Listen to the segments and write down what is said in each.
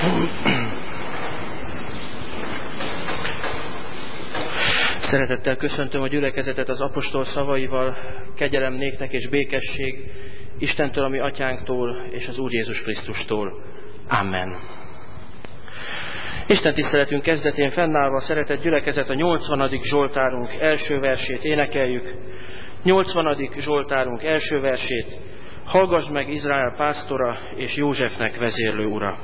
Szeretettel köszöntöm a gyülekezetet az apostol szavaival, kegyelem néktek és békesség Istentől, a mi atyánktól és az Úr Jézus Krisztustól. Amen. Isten tiszteletünk kezdetén fennállva, szeretett gyülekezet, a 80. Zsoltárunk első versét énekeljük. 80. Zsoltárunk első versét: Hallgass meg, Izrael pásztora és Józsefnek vezérlő ura.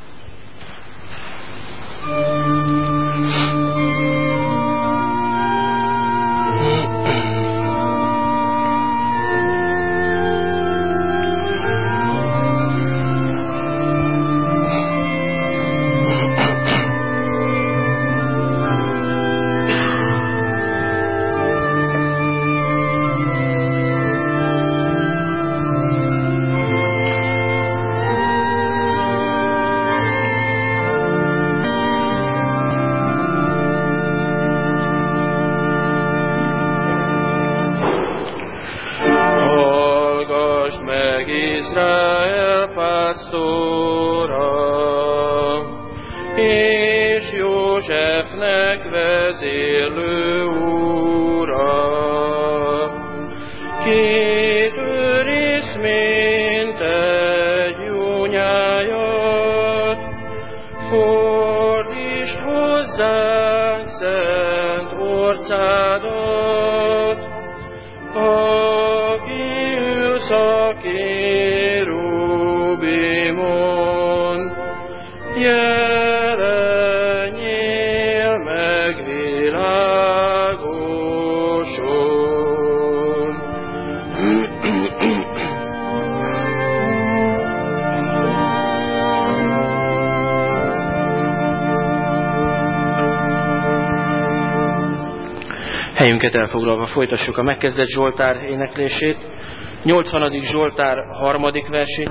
Helyünket elfoglalva folytassuk a megkezdett Zsoltár éneklését. 80. Zsoltár 3. versét.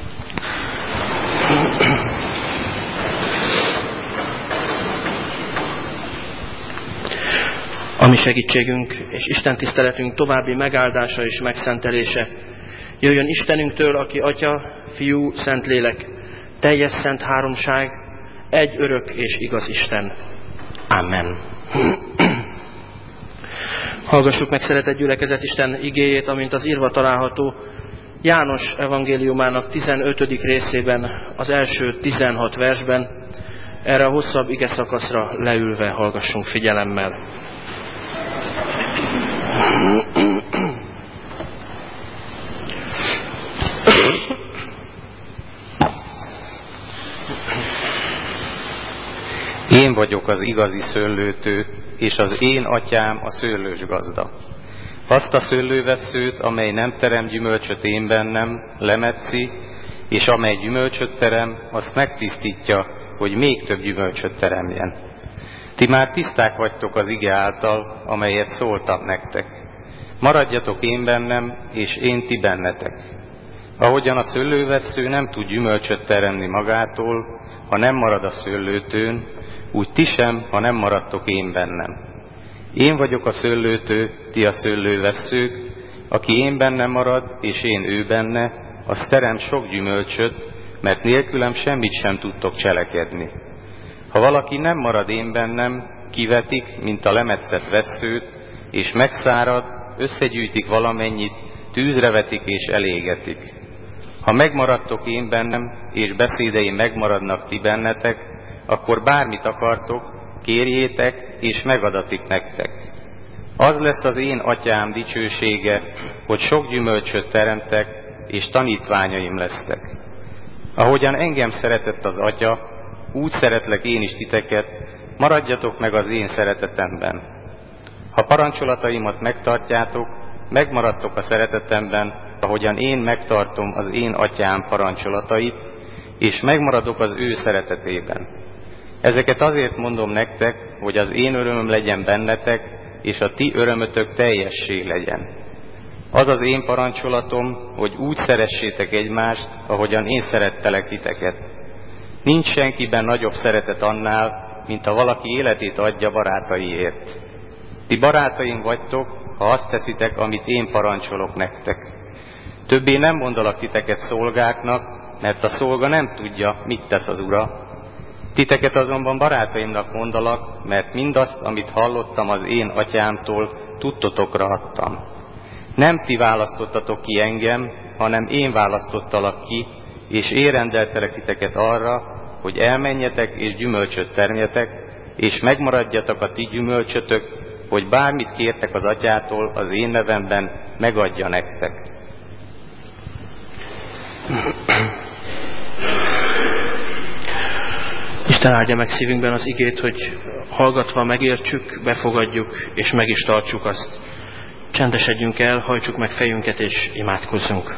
A mi segítségünk és Isten tiszteletünk további megáldása és megszentelése jöjjön Istenünktől, aki Atya, Fiú, Szentlélek, teljes szent háromság, egy örök és igaz Isten. Amen. Hallgassuk meg, szeretett gyülekezet, Isten igéjét, amint az írva található János evangéliumának 15. részében, az első 16 versben. Erre a hosszabb ige szakaszra leülve hallgassunk figyelemmel. Én vagyok az igazi szőlőtő, és az én atyám a szőlősgazda. Azt a szőlővesszőt, amely nem terem gyümölcsöt én bennem, lemetszi, és amely gyümölcsöt terem, azt megtisztítja, hogy még több gyümölcsöt teremjen. Ti már tiszták vagytok az ige által, amelyet szóltam nektek. Maradjatok én bennem, és én ti bennetek. Ahogyan a szőlővessző nem tud gyümölcsöt teremni magától, ha nem marad a szőlőtőn, úgy ti sem, ha nem maradtok én bennem. Én vagyok a szőlőtő, ti a szőlővesszők, aki én bennem marad, és én ő benne, az terem sok gyümölcsöt, mert nélkülem semmit sem tudtok cselekedni. Ha valaki nem marad én bennem, kivetik, mint a lemetszett vesszőt, és megszárad, összegyűjtik valamennyit, tűzre vetik és elégetik. Ha megmaradtok én bennem, és beszédeim megmaradnak ti bennetek, akkor bármit akartok, kérjétek, és megadatik nektek. Az lesz az én atyám dicsősége, hogy sok gyümölcsöt teremtek, és tanítványaim lesztek. Ahogyan engem szeretett az Atya, úgy szeretlek én is titeket, maradjatok meg az én szeretetemben. Ha parancsolataimat megtartjátok, megmaradtok a szeretetemben, ahogyan én megtartom az én atyám parancsolatait, és megmaradok az ő szeretetében. Ezeket azért mondom nektek, hogy az én örömöm legyen bennetek, és a ti örömötök teljessé legyen. Az az én parancsolatom, hogy úgy szeressétek egymást, ahogyan én szerettelek titeket. Nincs senkiben nagyobb szeretet annál, mint ha valaki életét adja barátaiért. Ti barátaim vagytok, ha azt teszitek, amit én parancsolok nektek. Többé nem mondalak titeket szolgáknak, mert a szolga nem tudja, mit tesz az ura, Titeket azonban barátaimnak mondalak, mert mindazt, amit hallottam az én atyámtól, tudtotokra adtam. Nem ti választottatok ki engem, hanem én választottalak ki, és én rendeltelek titeket arra, hogy elmenjetek és gyümölcsöt termjetek, és megmaradjatok a ti gyümölcsötök, hogy bármit kértek az atyától az én nevemben, megadja nektek. Isten áldja meg szívünkben az igét, hogy hallgatva megértsük, befogadjuk, és meg is tartsuk azt. Csendesedjünk el, hajtsuk meg fejünket, és imádkozzunk.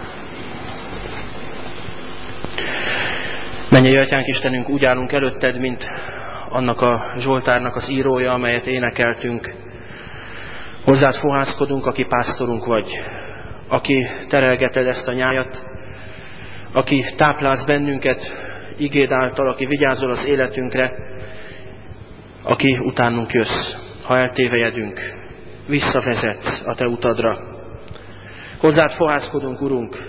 Mennyei Atyánk, Istenünk, úgy állunk előtted, mint annak a Zsoltárnak az írója, amelyet énekeltünk. Hozzád fohászkodunk, aki pásztorunk vagy, aki terelgeted ezt a nyájat, aki táplálsz bennünket igéd által, aki vigyázol az életünkre, aki utánunk jössz, ha eltévejedünk, visszavezetsz a te utadra. Hozzád fohászkodunk, Urunk,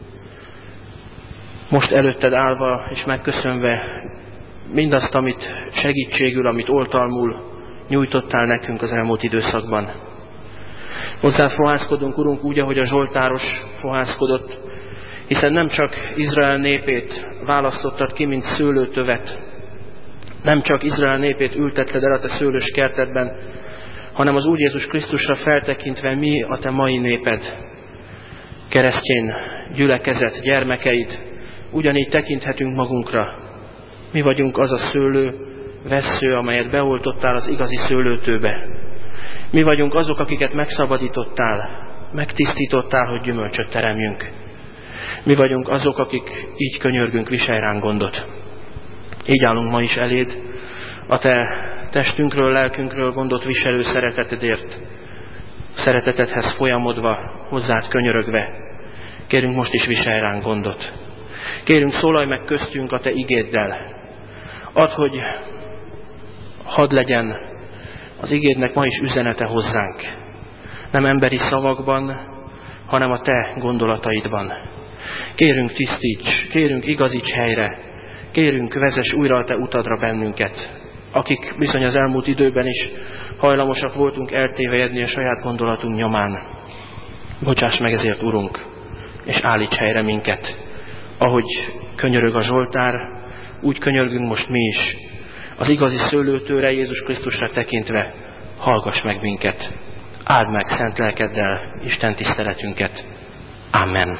most előtted állva és megköszönve mindazt, amit segítségül, amit oltalmul nyújtottál nekünk az elmúlt időszakban. Hozzád fohászkodunk, Urunk, úgy, ahogy a zsoltáros fohászkodott, hiszen nem csak Izrael népét választottad ki, mint szőlőtövet, nem csak Izrael népét ültetted el a te szőlős kertedben, hanem az Úr Jézus Krisztusra feltekintve mi a te mai néped, keresztény gyülekezet, gyermekeid, ugyanígy tekinthetünk magunkra. Mi vagyunk az a szőlő, vessző, amelyet beoltottál az igazi szőlőtőbe. Mi vagyunk azok, akiket megszabadítottál, megtisztítottál, hogy gyümölcsöt teremjünk. Mi vagyunk azok, akik így könyörgünk, viselj ránk gondot. Így állunk ma is eléd, a te testünkről, lelkünkről gondot viselő szeretetedért, szeretetedhez folyamodva, hozzád könyörögve. Kérünk, most is viselj ránk gondot. Kérünk, szólalj meg köztünk a te igéddel. Add, hogy hadd legyen az igédnek ma is üzenete hozzánk. Nem emberi szavakban, hanem a te gondolataidban. Kérünk, tisztíts, kérünk, igazíts helyre, kérünk, vezess újra a te utadra bennünket, akik bizony az elmúlt időben is hajlamosak voltunk eltévejedni a saját gondolatunk nyomán. Bocsáss meg ezért, Urunk, és állíts helyre minket. Ahogy könyörög a Zsoltár, úgy könyörgünk most mi is. Az igazi szőlőtőre, Jézus Krisztusra tekintve, hallgass meg minket. Áld meg szent lelkeddel Isten tiszteletünket. Amen.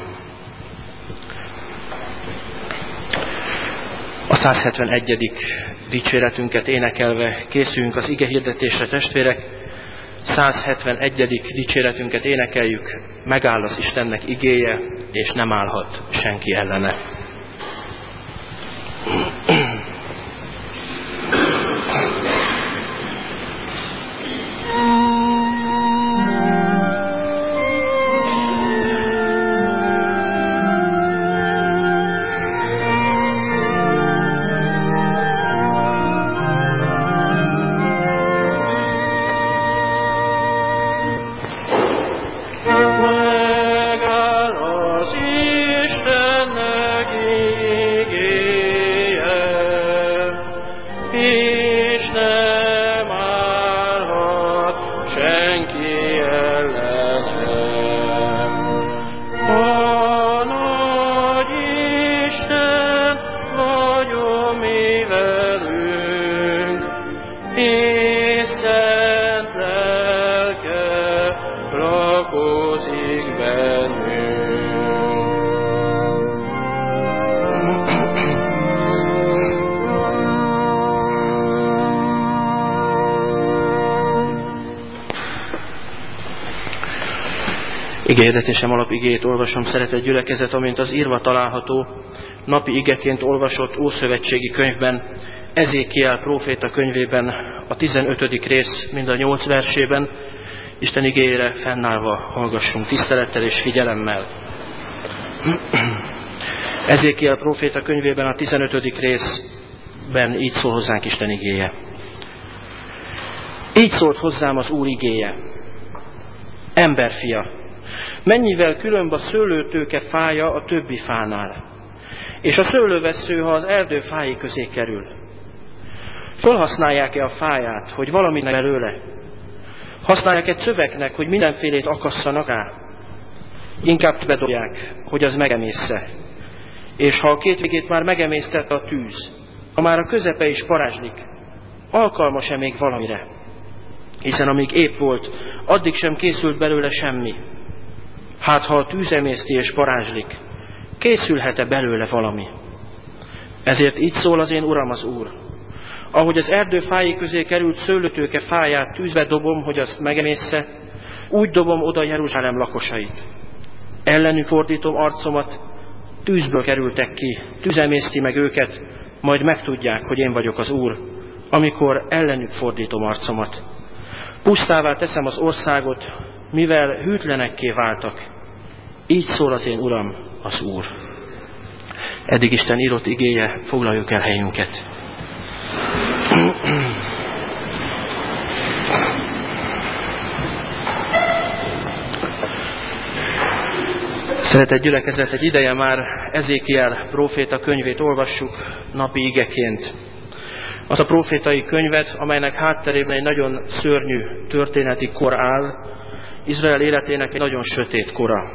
A 171. dicséretünket énekelve készüljünk az ige hirdetésre, testvérek. 171. dicséretünket énekeljük, megáll az Istennek igéje, és nem állhat senki ellene. Igéhirdetésem alapigéjét olvasom, szeretett gyülekezet, amint az írva található, napi igeként olvasott ószövetségi könyvben, Ezékiel próféta könyvében, a 15. rész, mind a 8 versében, Isten igéjére fennállva hallgassunk tisztelettel és figyelemmel. Ezékiel próféta könyvében, a 15. részben így szól hozzánk Isten igéje. Így szólt hozzám az Úr igéje. Emberfia, mennyivel különb a szőlőtőke fája a többi fánál, és a szőlővessző, ha az erdő fái közé kerül. Fölhasználják-e a fáját, hogy valamit belőle? Használják-e szövegnek, hogy mindenfélét akasszanak rá? Inkább bedobják, hogy az megemészze. És ha a két végét már megemésztette a tűz, ha már a közepe is parázslik, alkalmas-e még valamire? Hiszen amíg épp volt, addig sem készült belőle semmi. Hát ha a tűz emészti és parázslik, készülhet-e belőle valami? Ezért így szól az én Uram az Úr. Ahogy az erdő fái közé került szőlőtőke fáját tűzbe dobom, hogy azt megemészze, úgy dobom oda Jeruzsálem lakosait. Ellenük fordítom arcomat, tűzből kerültek ki, tűz emészti meg őket, majd megtudják, hogy én vagyok az Úr, amikor ellenük fordítom arcomat. Pusztává teszem az országot, mivel hűtlenekké váltak. Így szól az én Uram, az Úr. Eddig Isten írott igéje, foglaljuk el helyünket. Szeretett gyülekezet, egy ideje már Ezékiel próféta könyvét olvassuk napi igeként. Az a prófétai könyvet, amelynek hátterében egy nagyon szörnyű történeti kor áll, Izrael életének egy nagyon sötét kora.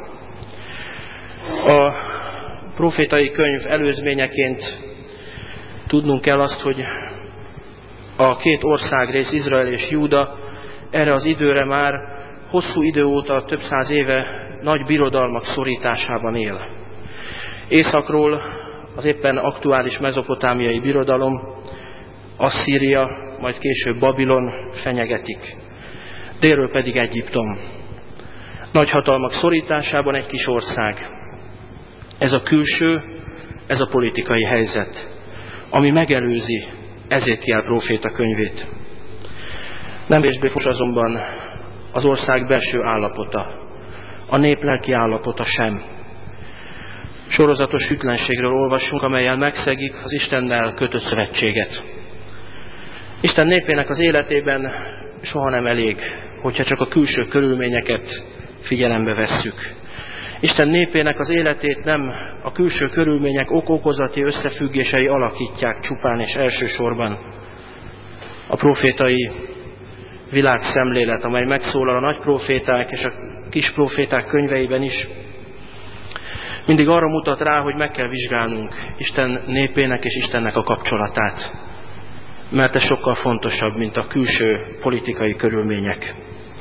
A prófétai könyv előzményeként tudnunk kell azt, hogy a két országrész, Izrael és Júda erre az időre már hosszú idő óta, több száz éve nagy birodalmak szorításában él. Északról az éppen aktuális mezopotámiai birodalom, Asszíria, majd később Babilon fenyegetik. Délről pedig Egyiptom. Nagy hatalmak szorításában egy kis ország. Ez a külső, ez a politikai helyzet, ami megelőzi Ezékiel próféta könyvét. Nem kevésbé fontos azonban az ország belső állapota, a nép lelki állapota sem. Sorozatos hűtlenségről olvasunk, amellyel megszegik az Istennel kötött szövetséget. Isten népének az életében soha nem elég, hogyha csak a külső körülményeket figyelembe vesszük. Isten népének az életét nem a külső körülmények ok-okozati összefüggései alakítják csupán és elsősorban. A profétai világszemlélet, amely megszólal a nagy proféták és a kis proféták könyveiben is, mindig arra mutat rá, hogy meg kell vizsgálnunk Isten népének és Istennek a kapcsolatát. Mert ez sokkal fontosabb, mint a külső politikai körülmények.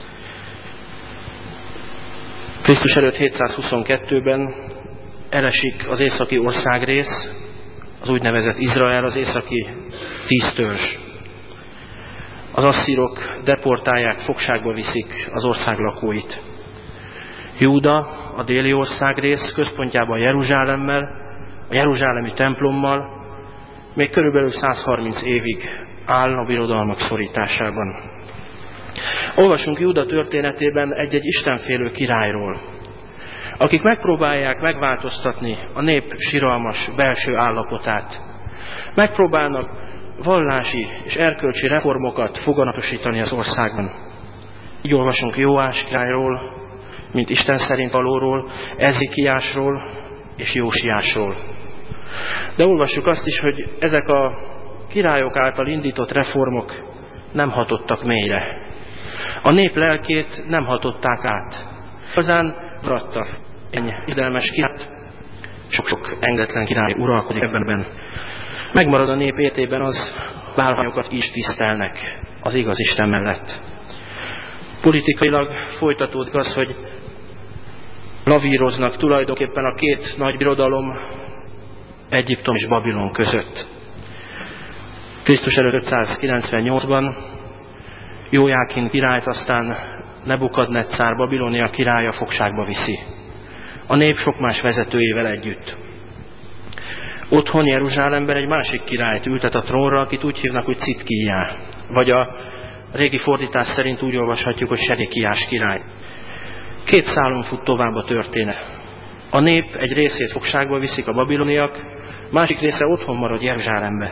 Krisztus előtt 722-ben elesik az északi országrész, az úgynevezett Izrael, az északi 10 törzs. Az asszírok deportálják, fogságba viszik az ország lakóit. Júda, a déli országrész központjában Jeruzsálemmel, a jeruzsálemi templommal még körülbelül 130 évig áll a birodalmak szorításában. Olvasunk Júda történetében egy-egy istenfélő királyról, akik megpróbálják megváltoztatni a nép siralmas belső állapotát. Megpróbálnak vallási és erkölcsi reformokat foganatosítani az országban. Így olvasunk Jóás királyról, mint Isten szerint valóról, Ezekiásról és Jósiásról. De olvassuk azt is, hogy ezek a királyok által indított reformok nem hatottak mélyre. A nép lelkét nem hatották át. Azán maradtak ennyi idemes királyt, sok-sok engedetlen király uralkodik ebben. Megmarad a nép életében az, bálványokat is tisztelnek az igaz Isten mellett. Politikailag folytatódik az, hogy lavíroznak tulajdonképpen a két nagy birodalom, Egyiptom és Babilon között. Krisztus előtt 598-ban Jójákin királyt aztán Nebukadneccár Babilónia királya fogságba viszi. A nép sok más vezetőjével együtt. Otthon Jeruzsálemben egy másik királyt ültet a trónra, akit úgy hívnak, hogy Citkijá. Vagy a régi fordítás szerint úgy olvashatjuk, hogy Sedekiás király. 2 szálon fut tovább a történet. A nép egy részét fogságba viszik a babiloniak, másik része otthon marad Jeruzsálembe.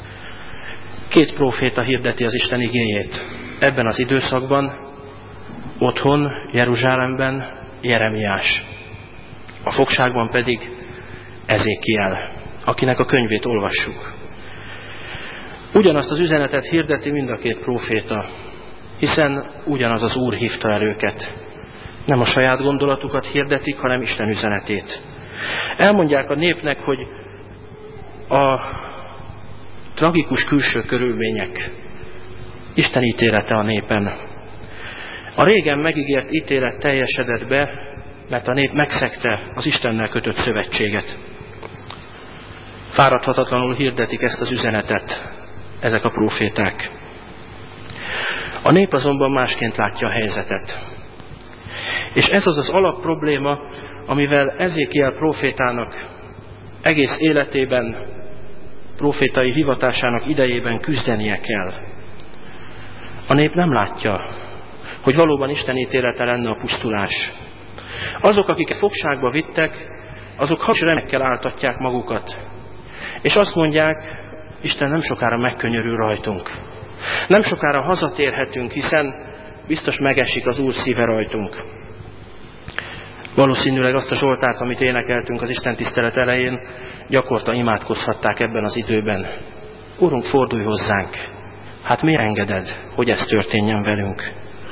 2 próféta hirdeti az Isten igéjét. Ebben az időszakban otthon Jeruzsálemben Jeremiás. A fogságban pedig Ezékiel, akinek a könyvét olvassuk. Ugyanazt az üzenetet hirdeti mind a két próféta, hiszen ugyanaz az Úr hívta el őket. Nem a saját gondolatukat hirdetik, hanem Isten üzenetét. Elmondják a népnek, hogy a tragikus külső körülmények Isten ítélete a népen. A régen megígért ítélet teljesedett be, mert a nép megszegte az Istennel kötött szövetséget. Fáradhatatlanul hirdetik ezt az üzenetet ezek a próféták. A nép azonban másként látja a helyzetet. És ez az az alapprobléma, amivel Ezékiel prófétának egész életében, prófétai hivatásának idejében küzdenie kell. A nép nem látja, hogy valóban Isten ítélete lenne a pusztulás. Azok, akiket fogságba vittek, azok hamis remekkel áltatják magukat. És azt mondják, Isten nem sokára megkönyörül rajtunk. Nem sokára hazatérhetünk, hiszen biztos megesik az Úr szíve rajtunk. Valószínűleg azt a zsoltárt, amit énekeltünk az Isten tisztelet elején, gyakorta imádkozhatták ebben az időben. Urunk, fordulj hozzánk! Hát miért engeded, hogy ez történjen velünk?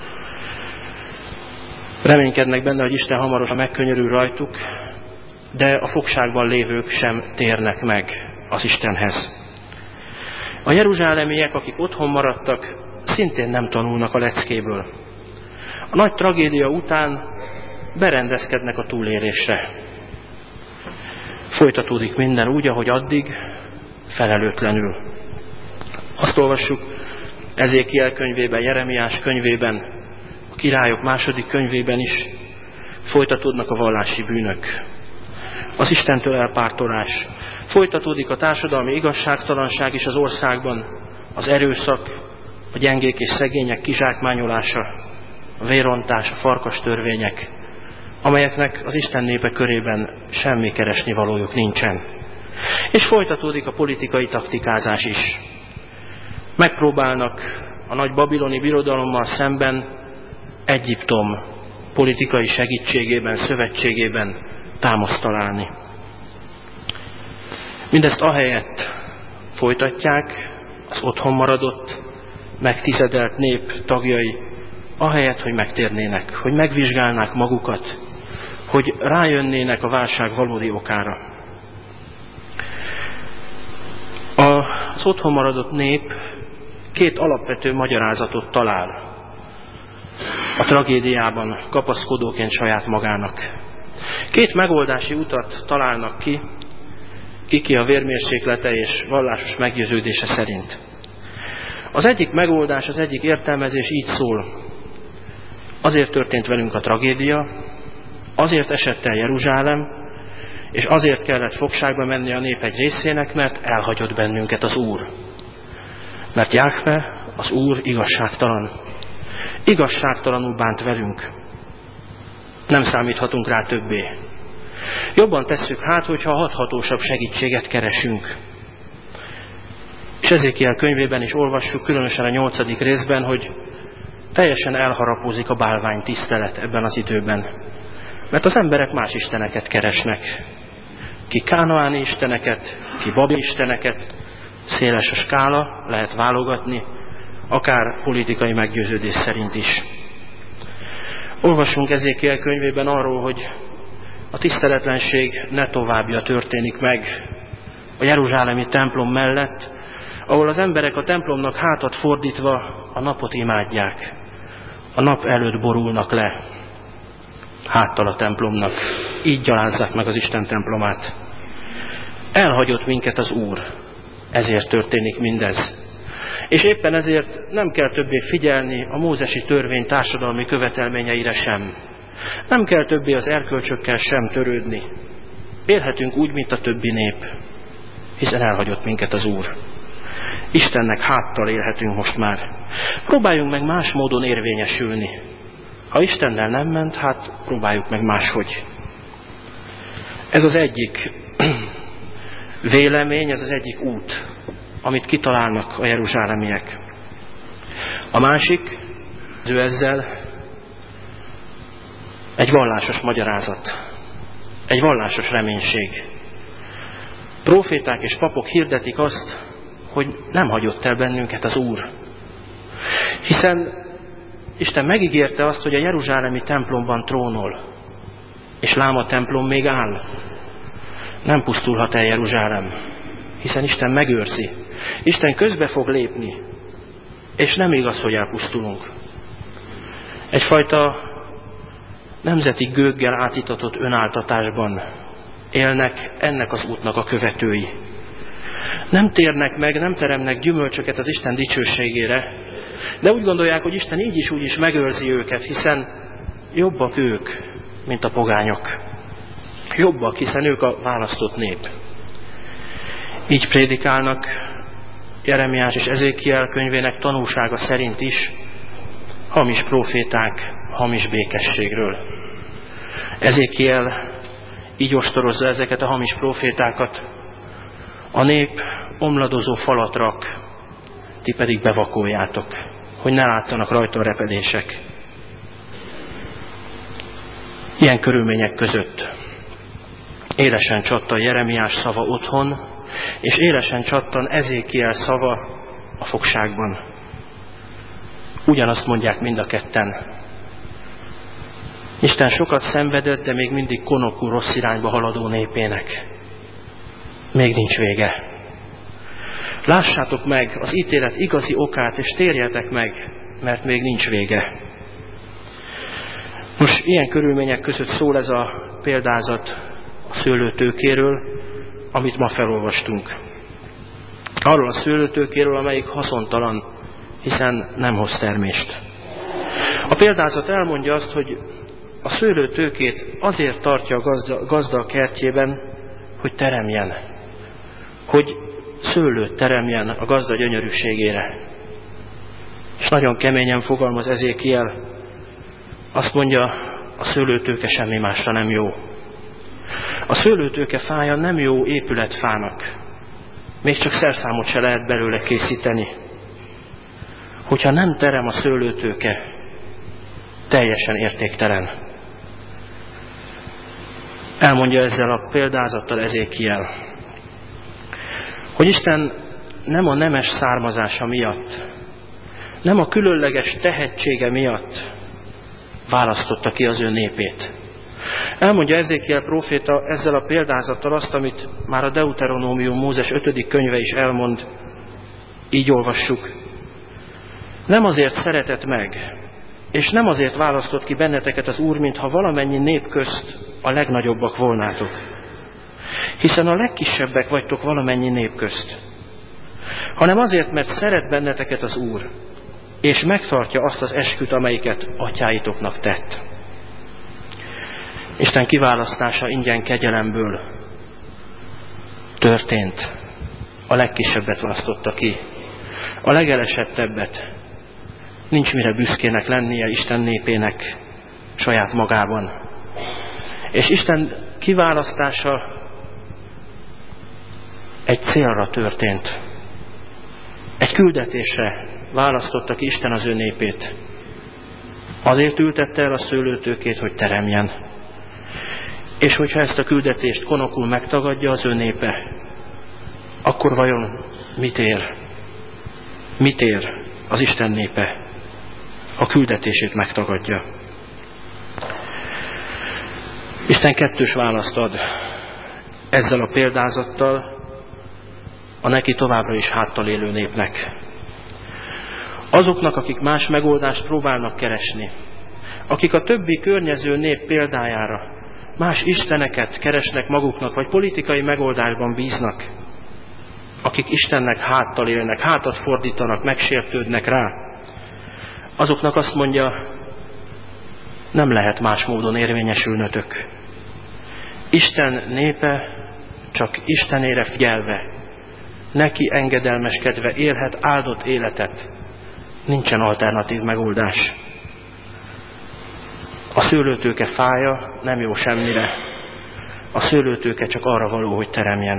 Reménykednek benne, hogy Isten hamarosan megkönyörül rajtuk, de a fogságban lévők sem térnek meg az Istenhez. A jeruzsálemiek, akik otthon maradtak, szintén nem tanulnak a leckéből. A nagy tragédia után berendezkednek a túlélésre. Folytatódik minden úgy, ahogy addig, felelőtlenül. Azt olvassuk Ezékiel könyvében, Jeremiás könyvében, a Királyok második könyvében is, folytatódnak a vallási bűnök, az Istentől elpártolás. Folytatódik a társadalmi igazságtalanság is az országban, az erőszak, a gyengék és szegények kizsákmányolása, a vérontás, a farkas törvények, amelyeknek az Isten népe körében semmi keresnivalójuk nincsen. És folytatódik a politikai taktikázás is. Megpróbálnak a nagy babiloni birodalommal szemben Egyiptom politikai segítségében, szövetségében támaszt találni. Mindezt ahelyett folytatják az otthon maradott, megtizedelt nép tagjai, ahelyett, hogy megtérnének, hogy megvizsgálnák magukat, hogy rájönnének a válság valódi okára. Az otthon maradott nép két alapvető magyarázatot talál a tragédiában kapaszkodóként saját magának. Két megoldási utat találnak ki a vérmérséklete és vallásos meggyőződése szerint. Az egyik megoldás, az egyik értelmezés így szól: azért történt velünk a tragédia, azért esett el Jeruzsálem, és azért kellett fogságba menni a nép egy részének, mert elhagyott bennünket az Úr. Mert Jahve, az Úr igazságtalan. Igazságtalanul bánt velünk. Nem számíthatunk rá többé. Jobban tesszük hát, hogyha hathatósabb segítséget keresünk. És Ezékiel könyvében is olvassuk, különösen a 8. részben, hogy teljesen elharapózik a bálvány tisztelet ebben az időben. Mert az emberek más isteneket keresnek. Ki kánaáni isteneket, ki babi isteneket, széles a skála, lehet válogatni, akár politikai meggyőződés szerint is. Olvassunk Ezékiel könyvében arról, hogy a tiszteletlenség ne továbbja történik meg a jeruzsálemi templom mellett, ahol az emberek a templomnak hátat fordítva a napot imádják. A nap előtt borulnak le, háttal a templomnak. Így gyalázzák meg az Isten templomát. Elhagyott minket az Úr, ezért történik mindez. És éppen ezért nem kell többé figyelni a mózesi törvény társadalmi követelményeire sem. Nem kell többé az erkölcsökkel sem törődni. Élhetünk úgy, mint a többi nép, hiszen elhagyott minket az Úr. Istennek háttal élhetünk most már. Próbáljunk meg más módon érvényesülni. Ha Istennel nem ment, hát próbáljuk meg máshogy. Ez az egyik vélemény, ez az egyik út, amit kitalálnak a jeruzsálemiek. A másik, ő ezzel egy vallásos magyarázat, egy vallásos reménység. Proféták és papok hirdetik azt, hogy nem hagyott el bennünket az Úr. Hiszen Isten megígérte azt, hogy a jeruzsálemi templomban trónol, és lám a templom még áll. Nem pusztulhat el Jeruzsálem, hiszen Isten megőrzi. Isten közbe fog lépni, és nem igaz, hogy elpusztulunk. Egyfajta nemzeti gőggel átitatott önáltatásban élnek ennek az útnak a követői. Nem térnek meg, nem teremnek gyümölcsöket az Isten dicsőségére, de úgy gondolják, hogy Isten így is úgy is megőrzi őket, hiszen jobbak ők, mint a pogányok. Jobbak, hiszen ők a választott nép. Így prédikálnak Jeremiás és Ezékiel könyvének tanúsága szerint is hamis próféták, hamis békességről. Ezékiel így ostorozza ezeket a hamis prófétákat. A nép omladozó falat rak, ti pedig bevakoljátok, hogy ne láttanak rajta a repedések. Ilyen körülmények között élesen csattan Jeremiás szava otthon, és élesen csattan Ezékiel szava a fogságban. Ugyanazt mondják mind a ketten. Isten sokat szenvedett, de még mindig konokul rossz irányba haladó népének. Még nincs vége. Lássátok meg az ítélet igazi okát, és térjetek meg, mert még nincs vége. Most ilyen körülmények között szól ez a példázat a szőlőtőkéről, amit ma felolvastunk. Arról a szőlőtőkéről, amelyik haszontalan, hiszen nem hoz termést. A példázat elmondja azt, hogy a szőlőtőkét azért tartja a gazda a kertjében, hogy teremjen. Hogy szőlőt teremjen a gazda gyönyörűségére. És nagyon keményen fogalmaz Ezékiel. Azt mondja, a szőlőtőke semmi másra nem jó. A szőlőtőke fája nem jó épületfának. Még csak szerszámot se lehet belőle készíteni. Hogyha nem terem a szőlőtőke, teljesen értéktelen. Elmondja ezzel a példázattal Ezékiel, hogy Isten nem a nemes származása miatt, nem a különleges tehetsége miatt választotta ki az ő népét. Elmondja Ezékiel próféta ezzel a példázattal azt, amit már a Deuteronómium Mózes 5. könyve is elmond, így olvassuk. Nem azért szeretett meg, és nem azért választott ki benneteket az Úr, mintha valamennyi nép közt a legnagyobbak volnátok. Hiszen a legkisebbek vagytok valamennyi nép közt. Hanem azért, mert szeret benneteket az Úr, és megtartja azt az esküt, amelyiket atyáitoknak tett. Isten kiválasztása ingyen kegyelemből történt. A legkisebbet választotta ki. A legelesettebbet. Nincs mire büszkének lennie Isten népének saját magában. És Isten kiválasztása egy célra történt. Egy küldetésre választotta ki Isten az ő népét. Azért ültette el a szőlőtőkét, hogy teremjen. És hogyha ezt a küldetést konokul megtagadja az ő népe, akkor vajon mit ér? Mit ér az Isten népe? A küldetését megtagadja. Isten kettős választ ad ezzel a példázattal a neki továbbra is háttal élő népnek. Azoknak, akik más megoldást próbálnak keresni, akik a többi környező nép példájára más isteneket keresnek maguknak, vagy politikai megoldásban bíznak, akik Istennek háttal élnek, hátat fordítanak, megsértődnek rá, azoknak azt mondja, nem lehet más módon érvényesülnötök. Isten népe csak Istenére figyelve, neki engedelmeskedve élhet áldott életet. Nincsen alternatív megoldás. A szőlőtőke fája nem jó semmire. A szőlőtőke csak arra való, hogy teremjen.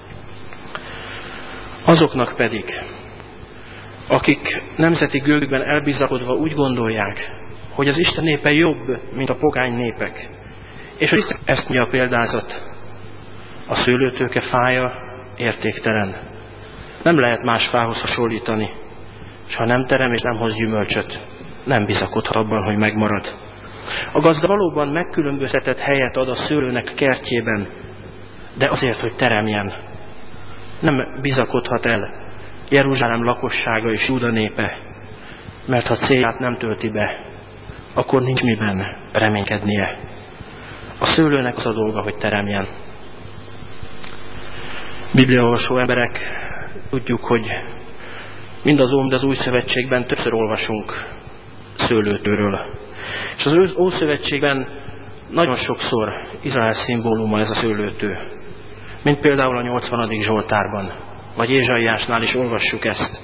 Azoknak pedig, akik nemzeti gőgben elbizakodva úgy gondolják, hogy az Isten népe jobb, mint a pogány népek, és hogy ezt mondja a példázat, a szőlőtőke fája értéktelen. Nem lehet más fához hasonlítani, és ha nem terem és nem hoz gyümölcsöt, nem bizakodhat abban, hogy megmarad. A gazda valóban megkülönböztetett helyet ad a szőlőnek kertjében, de azért, hogy teremjen. Nem bizakodhat el Jeruzsálem lakossága és Júda népe, mert ha célját nem tölti be, akkor nincs miben reménykednie. A szőlőnek az a dolga, hogy teremjen. Bibliaolvasó emberek, tudjuk, hogy mind az Ó, mind az Új Szövetségben többször olvasunk szőlőtőről. És az Ószövetségben nagyon sokszor Izrael szimbóluma ez a szőlőtő. Mint például a 80. Zsoltárban, vagy Ézsaiásnál is olvassuk ezt.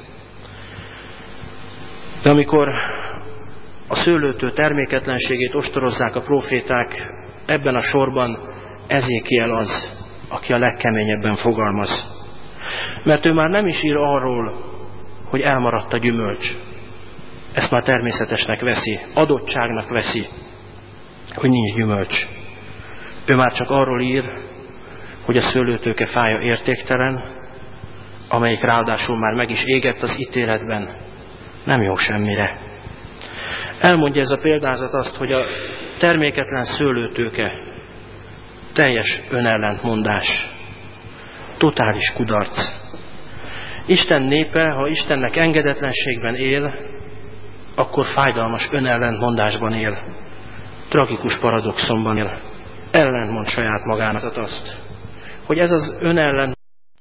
De amikor a szőlőtő terméketlenségét ostorozzák a próféták, ebben a sorban Ezékiel az, aki a legkeményebben fogalmaz. Mert ő már nem is ír arról, hogy elmaradt a gyümölcs. Ezt már természetesnek veszi, adottságnak veszi, hogy nincs gyümölcs. Ő már csak arról ír, hogy a szőlőtőke fája értéktelen, amelyik ráadásul már meg is égett az ítéletben, nem jó semmire. Elmondja ez a példázat azt, hogy a terméketlen szőlőtőke teljes önellentmondás, totális kudarc. Isten népe, ha Istennek engedetlenségben él, akkor fájdalmas önellentmondásban él, tragikus paradoxonban él, ellentmond saját magának azt, hogy ez az önellent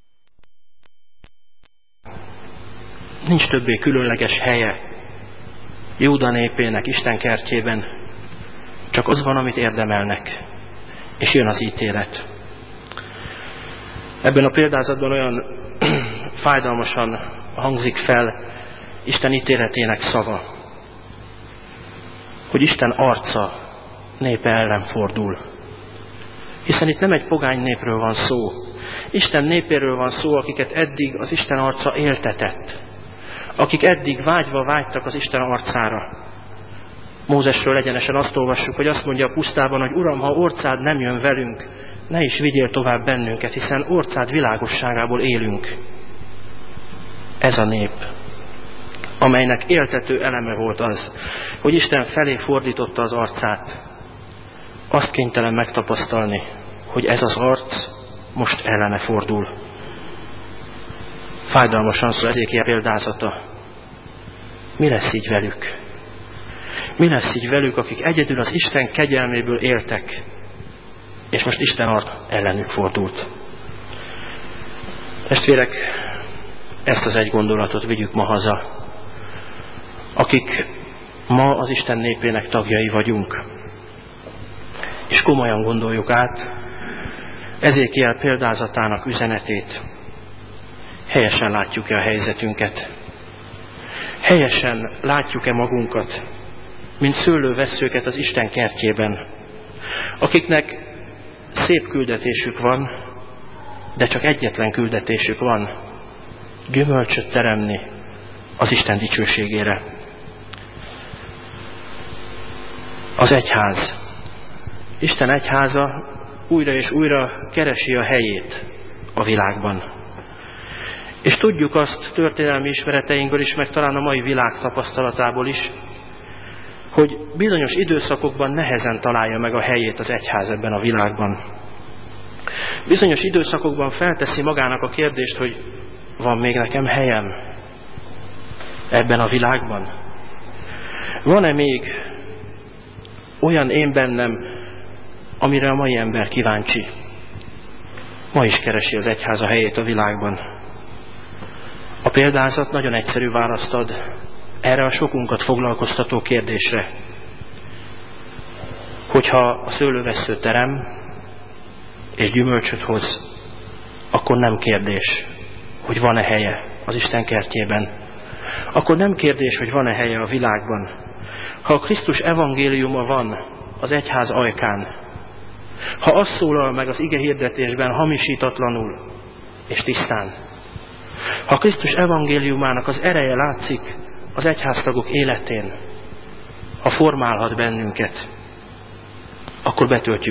nincs többé különleges helye Júda népének Isten kertjében, csak az van, amit érdemelnek, és jön az ítélet. Ebben a példázatban olyan fájdalmasan hangzik fel Isten ítéletének szava, hogy Isten arca népe ellen fordul. Hiszen itt nem egy pogány népről van szó. Isten népéről van szó, akiket eddig az Isten arca éltetett. Akik eddig vágyva vágytak az Isten arcára. Mózesről egyenesen azt olvassuk, hogy azt mondja a pusztában, hogy Uram, ha orcád nem jön velünk, ne is vigyél tovább bennünket, hiszen orcád világosságából élünk. Ez a nép, amelynek éltető eleme volt az, hogy Isten felé fordította az arcát, azt kénytelen megtapasztalni, hogy ez az arc most ellene fordul. Fájdalmasan szól Ezékiel példázata. Mi lesz így velük? Mi lesz így velük, akik egyedül az Isten kegyelméből éltek, és most Isten arc ellenük fordult? Testvérek, ezt az egy gondolatot vigyük ma haza, akik ma az Isten népének tagjai vagyunk, és komolyan gondoljuk át Ezékiel példázatának üzenetét. Helyesen látjuk-e a helyzetünket? Helyesen látjuk-e magunkat, mint szőlővesszőket az Isten kertjében, akiknek szép küldetésük van, de csak egyetlen küldetésük van, gyümölcsöt teremni az Isten dicsőségére. Az egyház. Isten egyháza újra és újra keresi a helyét a világban. És tudjuk azt történelmi ismereteinkből is, meg talán a mai világ tapasztalatából is, hogy bizonyos időszakokban nehezen találja meg a helyét az egyház ebben a világban. Bizonyos időszakokban felteszi magának a kérdést, hogy van még nekem helyem ebben a világban? Van-e még olyan én bennem, amire a mai ember kíváncsi? Ma is keresi az egyház a helyét a világban. A példázat nagyon egyszerű választ ad erre a sokunkat foglalkoztató kérdésre. Hogyha a szőlővessző terem és gyümölcsöt hoz, akkor nem kérdés, hogy van-e helye az Isten kertjében. Akkor nem kérdés, hogy van-e helye a világban. Ha a Krisztus evangéliuma van az egyház ajkán, ha az szólal meg az ige hirdetésben hamisítatlanul és tisztán, ha Krisztus evangéliumának az ereje látszik az egyháztagok életén, ha formálhat bennünket, akkor betöltjük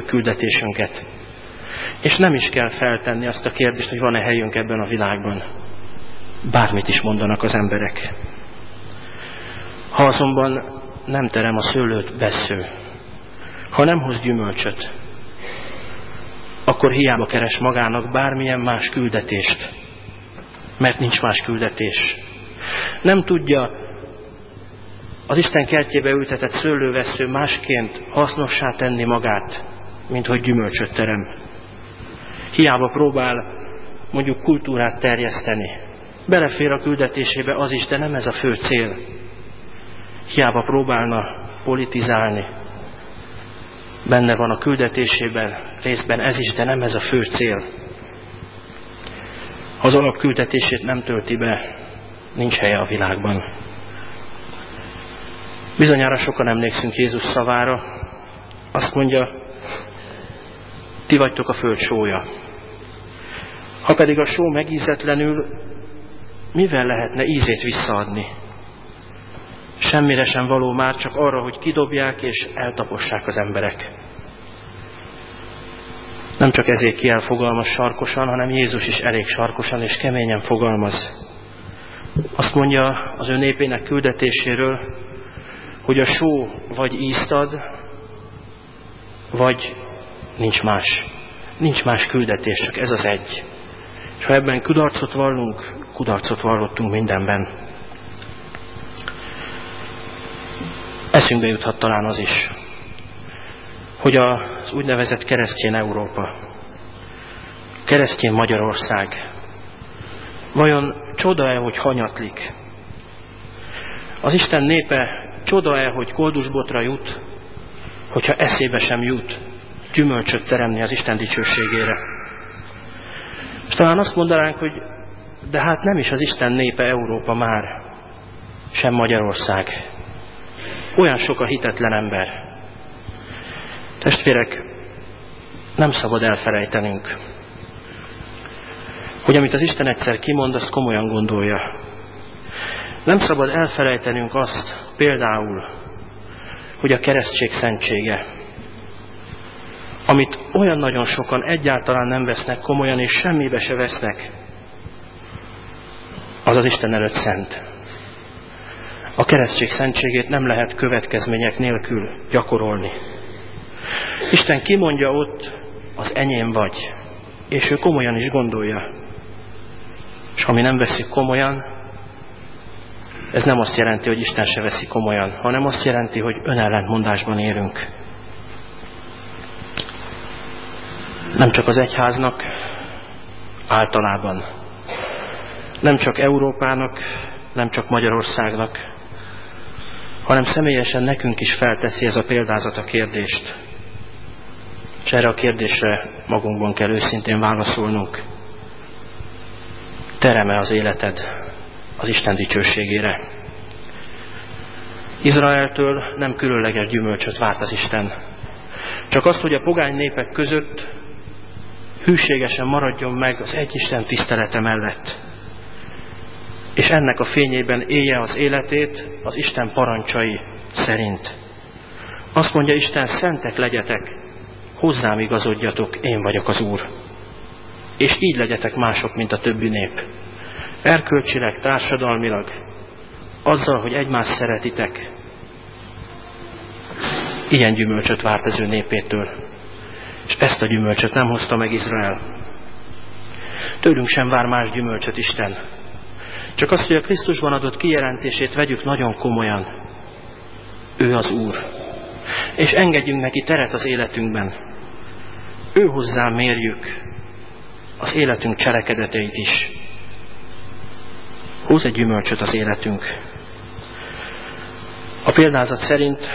küldetésünket. És nem is kell feltenni azt a kérdést, hogy van-e helyünk ebben a világban. bármit is mondanak az emberek. Ha azonban nem terem a szőlőt vessző, ha nem hoz gyümölcsöt, akkor hiába keres magának bármilyen más küldetést, mert nincs más küldetés. Nem tudja az Isten kertjébe ültetett szőlővessző másként hasznossá tenni magát, mint hogy gyümölcsöt terem. Hiába próbál mondjuk kultúrát terjeszteni. Belefér a küldetésébe az is, de nem ez a fő cél. Hiába próbálna politizálni. Benne van a küldetésében, részben ez is, de nem ez a fő cél. Ha az alapküldetését nem tölti be, nincs helye a világban. Bizonyára sokan emlékszünk Jézus szavára. Azt mondja, ti vagytok a föld sója. Ha pedig a só megízetlenül, mivel lehetne ízét visszaadni? Semmire sem való már, csak arra, hogy kidobják és eltapossák az emberek. Nem csak Ezékiel fogalmaz sarkosan, hanem Jézus is elég sarkosan és keményen fogalmaz. Azt mondja az ő népének küldetéséről, hogy a só vagy ízt ad, vagy nincs más. Nincs más küldetés, csak ez az egy. És ha ebben kudarcot vallunk, kudarcot vallottunk mindenben. Eszünkbe juthat talán az is, hogy az úgynevezett keresztény Európa, keresztény Magyarország vajon csoda-e, hogy hanyatlik? Az Isten népe csoda-e, hogy koldusbotra jut, hogyha eszébe sem jut gyümölcsöt teremni az Isten dicsőségére? És talán azt mondanánk, hogy de hát nem is az Isten népe Európa már, sem Magyarország. Olyan sok a hitetlen ember. Testvérek, nem szabad elfelejtenünk, hogy amit az Isten egyszer kimond, azt komolyan gondolja. Nem szabad elfelejtenünk azt például, hogy a keresztség szentsége, amit olyan nagyon sokan egyáltalán nem vesznek komolyan, és semmibe se vesznek, az az Isten előtt szent. A keresztség szentségét nem lehet következmények nélkül gyakorolni. Isten kimondja ott, az enyém vagy, és ő komolyan is gondolja. És ha mi nem veszik komolyan, ez nem azt jelenti, hogy Isten se veszi komolyan, hanem azt jelenti, hogy önellentmondásban élünk. Nem csak az egyháznak, általában. Nem csak Európának, nem csak Magyarországnak, hanem személyesen nekünk is felteszi ez a példázat a kérdést. És erre a kérdésre magunkban kell őszintén válaszolnunk. Terem-e az életed az Isten dicsőségére? Izraeltől nem különleges gyümölcsöt várt az Isten. Csak azt, hogy a pogány népek között hűségesen maradjon meg az egy Isten tisztelete mellett. És ennek a fényében élje az életét az Isten parancsai szerint. Azt mondja Isten, szentek legyetek, hozzám igazodjatok, én vagyok az Úr. És így legyetek mások, mint a többi nép. Erkölcsileg, társadalmilag, azzal, hogy egymást szeretitek. Ilyen gyümölcsöt várt az ő népétől. És ezt a gyümölcsöt nem hozta meg Izrael. Tőlünk sem vár más gyümölcsöt Isten. Csak azt, hogy a Krisztusban adott kijelentését vegyük nagyon komolyan. Ő az Úr. És engedjünk neki teret az életünkben. Ő hozzá mérjük az életünk cselekedeteit is. Hoz egy gyümölcsöt az életünk. A példázat szerint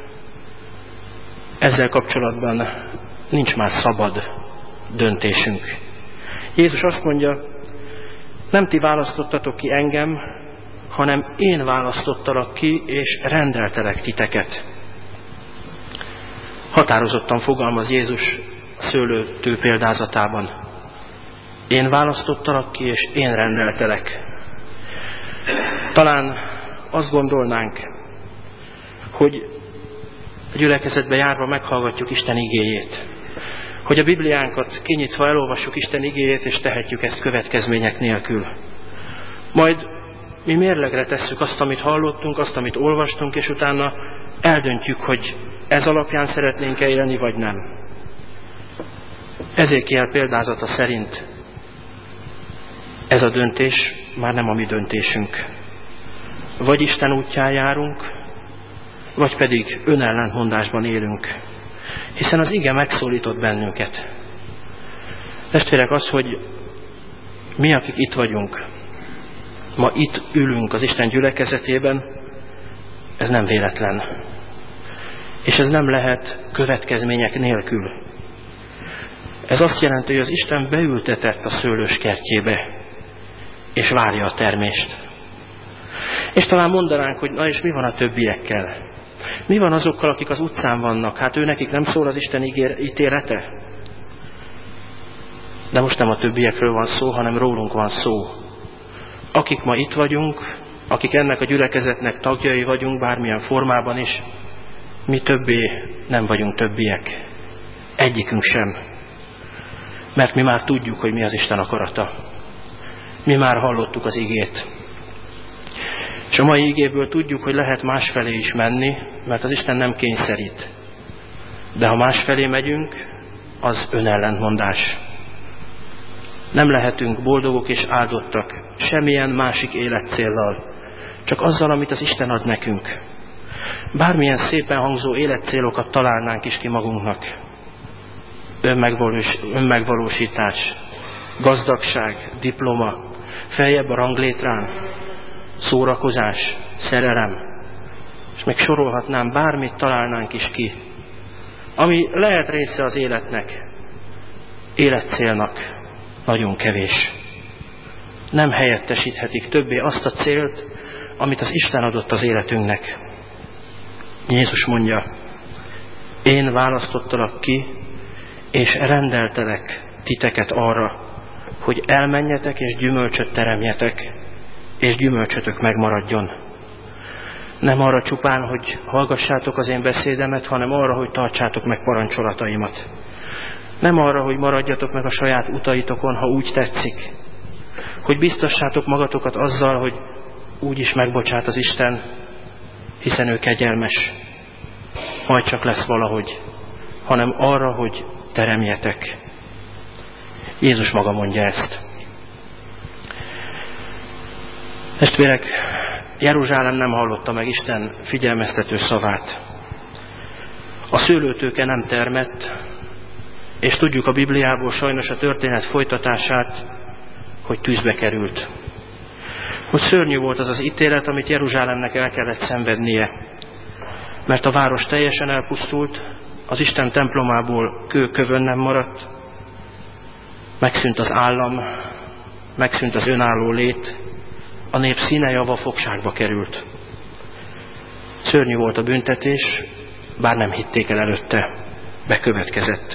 ezzel kapcsolatban nincs már szabad döntésünk. Jézus azt mondja, nem ti választottatok ki engem, hanem én választottalak ki, és rendeltelek titeket. Határozottan fogalmaz Jézus a szőlőtő példázatában. Én választottalak ki, és én rendeltelek. Talán azt gondolnánk, hogy a gyülekezetbe járva meghallgatjuk Isten igéjét. Hogy a Bibliánkat kinyitva elolvassuk Isten igéjét, és tehetjük ezt következmények nélkül. Majd mi mérlegre tesszük azt, amit hallottunk, azt, amit olvastunk, és utána eldöntjük, hogy ez alapján szeretnénk élni, vagy nem. Ezékiel példázata szerint ez a döntés már nem a mi döntésünk. Vagy Isten útján járunk, vagy pedig önellentmondásban élünk. Hiszen az ige megszólított bennünket. Testvérek, az, hogy mi, akik itt vagyunk, ma itt ülünk az Isten gyülekezetében, ez nem véletlen. És ez nem lehet következmények nélkül. Ez azt jelenti, hogy az Isten beültetett a szőlős kertjébe, és várja a termést. És talán mondanánk, hogy na és mi van a többiekkel? Mi van azokkal, akik az utcán vannak? Hát ő nekik nem szól az Isten ítélete? De most nem a többiekről van szó, hanem rólunk van szó. Akik ma itt vagyunk, akik ennek a gyülekezetnek tagjai vagyunk, bármilyen formában is, mi többé nem vagyunk többiek. Egyikünk sem. Mert mi már tudjuk, hogy mi az Isten akarata. Mi már hallottuk az igét. És a mai igéből tudjuk, hogy lehet másfelé is menni, mert az Isten nem kényszerít. De ha másfelé megyünk, az önellentmondás. Nem lehetünk boldogok és áldottak semmilyen másik életcéllal, csak azzal, amit az Isten ad nekünk. Bármilyen szépen hangzó életcélokat találnánk is ki magunknak. Önmegvalósítás, gazdagság, diploma, feljebb a ranglétrán, szórakozás, szerelem, és még sorolhatnám, bármit találnánk is ki, ami lehet része az életnek, életcélnak, nagyon kevés. Nem helyettesíthetik többé azt a célt, amit az Isten adott az életünknek. Jézus mondja, én választottalak ki, és rendeltelek titeket arra, hogy elmenjetek és gyümölcsöt teremjetek, és gyümölcsötök megmaradjon. Nem arra csupán, hogy hallgassátok az én beszédemet, hanem arra, hogy tartsátok meg parancsolataimat. Nem arra, hogy maradjatok meg a saját utaitokon, ha úgy tetszik. Hogy biztassátok magatokat azzal, hogy úgy is megbocsát az Isten, hiszen ő kegyelmes. Majd csak lesz valahogy, hanem arra, hogy teremjetek. Jézus maga mondja ezt. Testvérek, Jeruzsálem nem hallotta meg Isten figyelmeztető szavát. A szőlőtőke nem termett, és tudjuk a Bibliából sajnos a történet folytatását, hogy tűzbe került. Hogy szörnyű volt az az ítélet, amit Jeruzsálemnek el kellett szenvednie. Mert a város teljesen elpusztult, az Isten templomából kőkövön nem maradt, megszűnt az állam, megszűnt az önálló lét, a nép színe java fogságba került. Szörnyű volt a büntetés, bár nem hitték el előtte, bekövetkezett.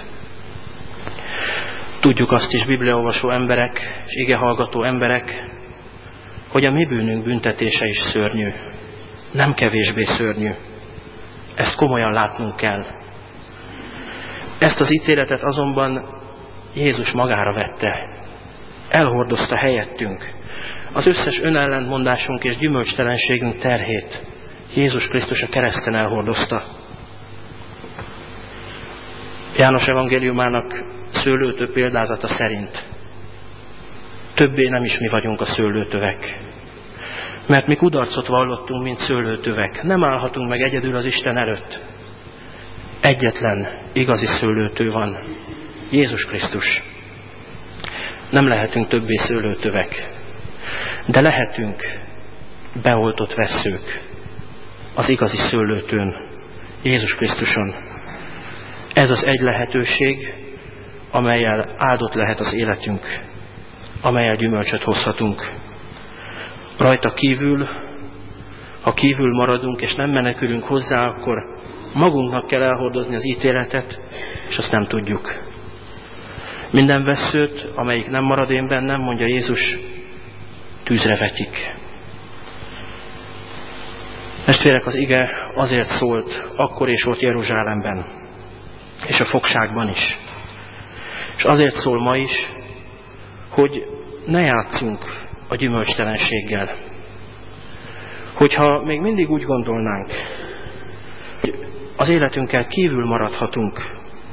Tudjuk azt is, bibliaolvasó emberek és igehallgató emberek, hogy a mi bűnünk büntetése is szörnyű. Nem kevésbé szörnyű. Ezt komolyan látnunk kell. Ezt az ítéletet azonban Jézus magára vette. Elhordozta helyettünk. Az összes önellentmondásunk és gyümölcstelenségünk terhét Jézus Krisztus a kereszten elhordozta. János evangéliumának szőlőtő példázata szerint többé nem is mi vagyunk a szőlőtövek. Mert mi kudarcot vallottunk, mint szőlőtövek. Nem állhatunk meg egyedül az Isten előtt. Egyetlen igazi szőlőtő van. Jézus Krisztus. Nem lehetünk többé szőlőtövek. De lehetünk beoltott vesszők az igazi szőlőtőn, Jézus Krisztuson. Ez az egy lehetőség, amellyel áldott lehet az életünk, amellyel gyümölcsöt hozhatunk. Rajta kívül, ha kívül maradunk és nem menekülünk hozzá, akkor magunknak kell elhordozni az ítéletet, és azt nem tudjuk. Minden vesszőt, amelyik nem marad én bennem, mondja Jézus, tűzre vetik. Testvérek, az ige azért szólt akkor és ott Jeruzsálemben, és a fogságban is. És azért szól ma is, hogy ne játszunk a gyümölcstelenséggel. Hogyha még mindig úgy gondolnánk, hogy az életünkkel kívül maradhatunk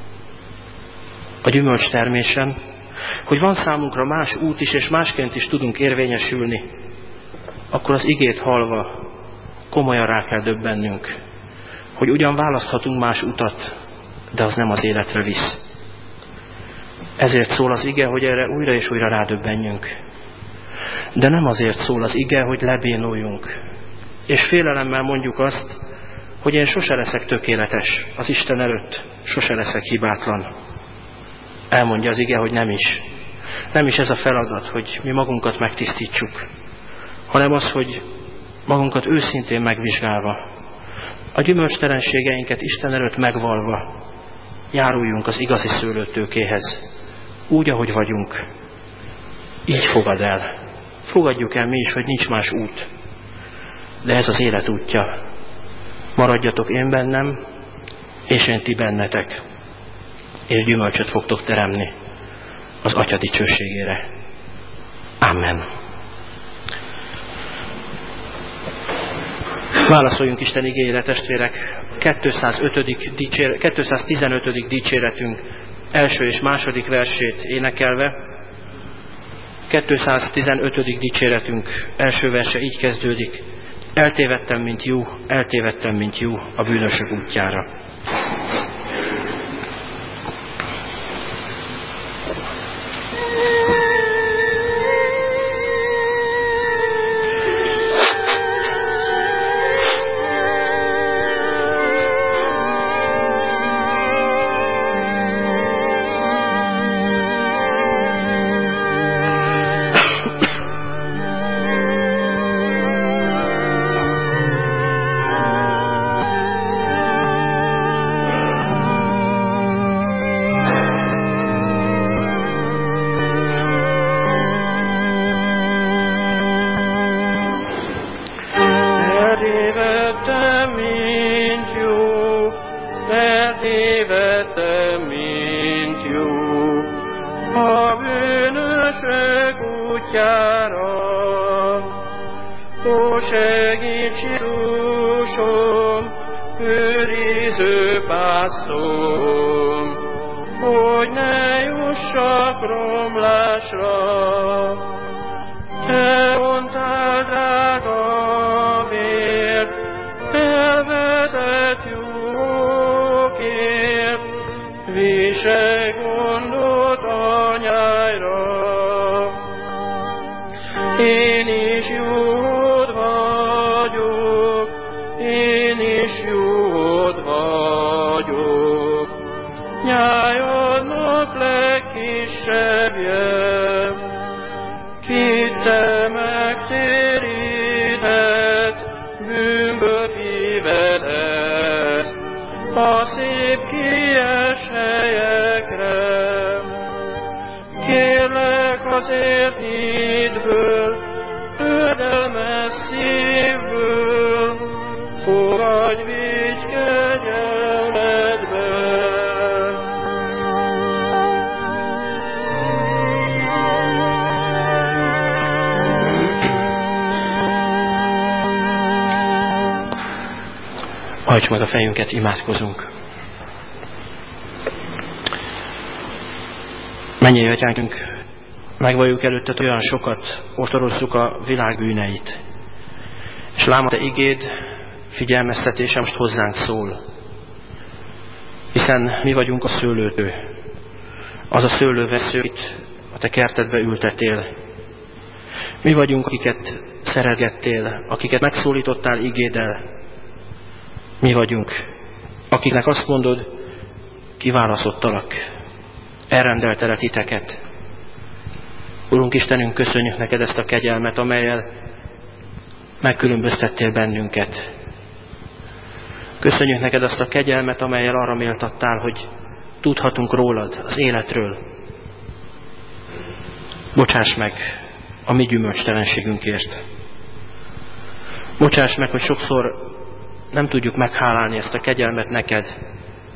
a gyümölcstermésen, hogy van számunkra más út is, és másként is tudunk érvényesülni, akkor az igét hallva komolyan rá kell döbbennünk, hogy ugyan választhatunk más utat, de az nem az életre visz. Ezért szól az ige, hogy erre újra és újra rádöbbenjünk. De nem azért szól az ige, hogy lebénuljunk, és félelemmel mondjuk azt, hogy én sose leszek tökéletes az Isten előtt, sose leszek hibátlan. Elmondja az ige, hogy nem is. Nem is ez a feladat, hogy mi magunkat megtisztítsuk, hanem az, hogy magunkat őszintén megvizsgálva, a gyümölcstelenségeinket Isten előtt megvalva, járuljunk az igazi szőlőtőkéhez, úgy, ahogy vagyunk. Így fogad el. Fogadjuk el mi is, hogy nincs más út. De ez az élet útja. Maradjatok én bennem, és én ti bennetek. És gyümölcsöt fogtok teremni az Atya dicsőségére. Amen. Válaszoljunk Isten igéjére, testvérek. 215. dicséretünk első és második versét énekelve. 215. dicséretünk első verse így kezdődik. Eltévedtem, mint jó a bűnösök útjára. Hogy ne jussak romlásra, te mondtál drága vért, elvezett jókért, viselj gondot anyájra. Én is jód vagyok, én is jód vagyok, nyájadnak legkisebbje, kit te megtérített, bűnből kivedett a szép kies helyekre. Kérlek azért hitből, ödelmes szívből, fogadj vigy kegyelmedbe. Hajtsd meg a fejünket, imádkozunk. Mennyei Atyánk, megvalljuk előtted, olyan sokat otorozzuk a világ bűneit. És lám, a te igéd figyelmeztetése most hozzánk szól. Hiszen mi vagyunk a szőlőtő. Az a szőlővesző, akit a te kertedbe ültetél. Mi vagyunk, akiket szerelgettél, akiket megszólítottál igéddel. Mi vagyunk, akiknek azt mondod, kiválasztottalak, elrendeltelek titeket. Urunk Istenünk, köszönjük neked ezt a kegyelmet, amellyel megkülönböztettél bennünket. Köszönjük neked azt a kegyelmet, amellyel arra méltattál, hogy tudhatunk rólad, az életről. Bocsáss meg a mi gyümölcstelenségünkért. Bocsáss meg, hogy sokszor nem tudjuk meghálálni ezt a kegyelmet neked,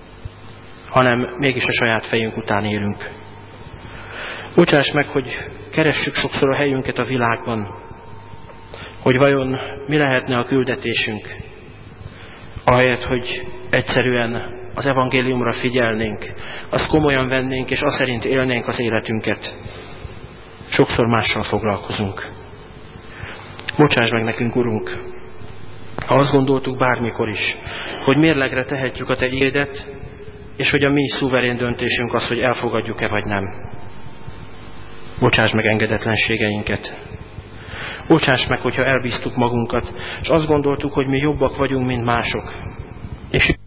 hanem mégis a saját fejünk után élünk. Bocsáss meg, hogy keressük sokszor a helyünket a világban, hogy vajon mi lehetne a küldetésünk, ahelyett, hogy egyszerűen az evangéliumra figyelnénk, azt komolyan vennénk, és azt szerint élnénk az életünket. Sokszor mással foglalkozunk. Bocsáss meg nekünk, Urunk, ha azt gondoltuk bármikor is, hogy mérlegre tehetjük a Te igédet, és hogy a mi szuverén döntésünk az, hogy elfogadjuk-e vagy nem. Bocsáss meg engedetlenségeinket. Bocsáss meg, hogyha elbíztuk magunkat, és azt gondoltuk, hogy mi jobbak vagyunk, mint mások. És